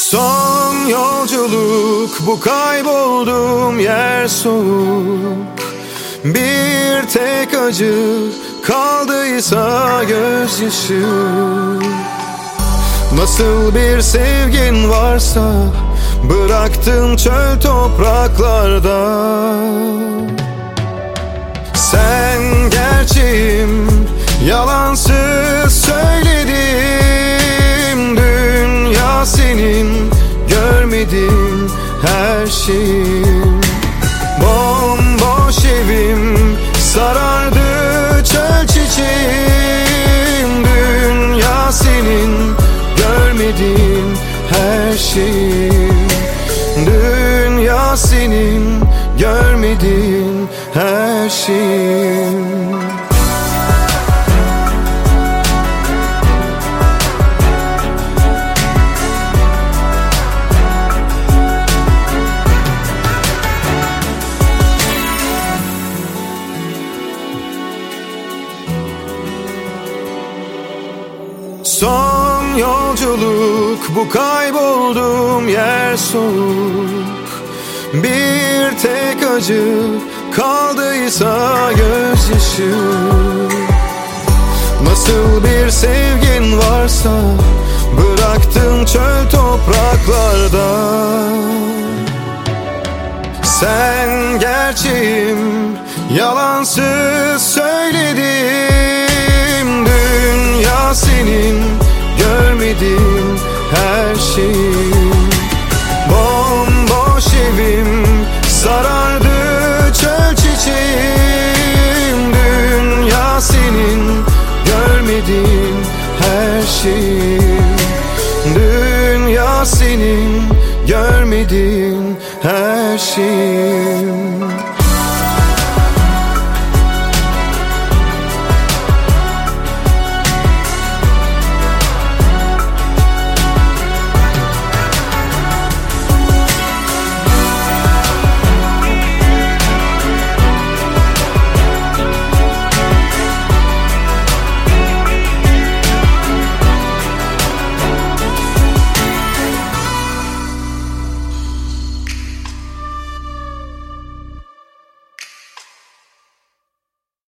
Son yolculuk, bu kaybolduğum yer soğuk. Bir tek acı kaldıysa gözyaşı. Nasıl bir sevgin varsa bıraktın çöl topraklarda. Sen gerçeğim, yalansız söyledim. Dünya senin, görmedin her şeyim. Bomboş evim, sarardı çöl çiçeğim. Dünya senin, görmedin her şeyim. Dünya senin, görmedin her şeyim. Son yolculuk, bu kaybolduğum yer soğuk. Bir tek acı kaldıysa gözyaşı. Nasıl bir sevgin varsa bıraktın çöl topraklarda. Sen gerçeğim, yalansız söyledim. Dünya senin, görmedin her şeyim. Bomboş evim, sarardı çöl çiçeğim. Dünya senin, görmedin her şeyim. Dünya senin, görmedin her şeyim.